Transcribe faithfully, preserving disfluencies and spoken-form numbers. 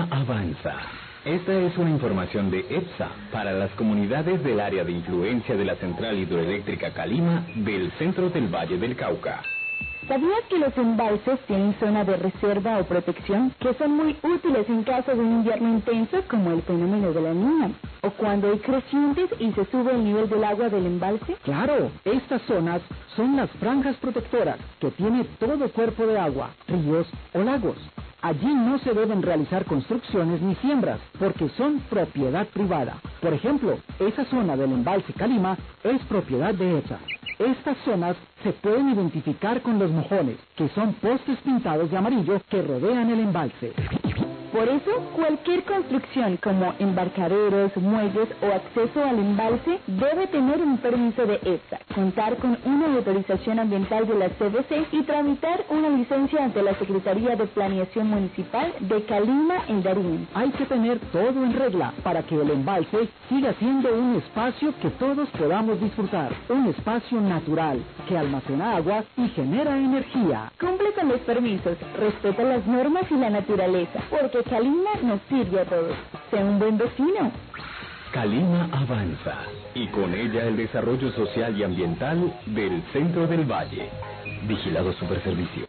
Calima avanza. Esta es una información de EPSA para las comunidades del área de influencia de la Central Hidroeléctrica Calima del centro del Valle del Cauca. ¿Sabías que los embalses tienen zona de reserva o protección que son muy útiles en caso de un invierno intenso como el fenómeno de la Niña? ¿O cuando hay crecientes y se sube el nivel del agua del embalse? Claro, estas zonas son las franjas protectoras que tiene todo cuerpo de agua, ríos o lagos. Allí no se deben realizar construcciones ni siembras, porque son propiedad privada. Por ejemplo, esa zona del embalse Calima es propiedad de EPSA. Estas zonas se pueden identificar con los mojones, que son postes pintados de amarillo que rodean el embalse. Por eso, cualquier construcción como embarcaderos, muelles o acceso al embalse debe tener un permiso de EPSA, contar con una autorización ambiental de la C D C y tramitar una licencia ante la Secretaría de Planeación Municipal de Calima, en Darién. Hay que tener todo en regla para que el embalse siga siendo un espacio que todos podamos disfrutar, un espacio natural que almacena agua y genera energía. Cumple con los permisos, respeta las normas y la naturaleza, porque Calima nos sirve a todos. Sea un buen vecino. Calima avanza y con ella el desarrollo social y ambiental del centro del valle. Vigilado Superservicio.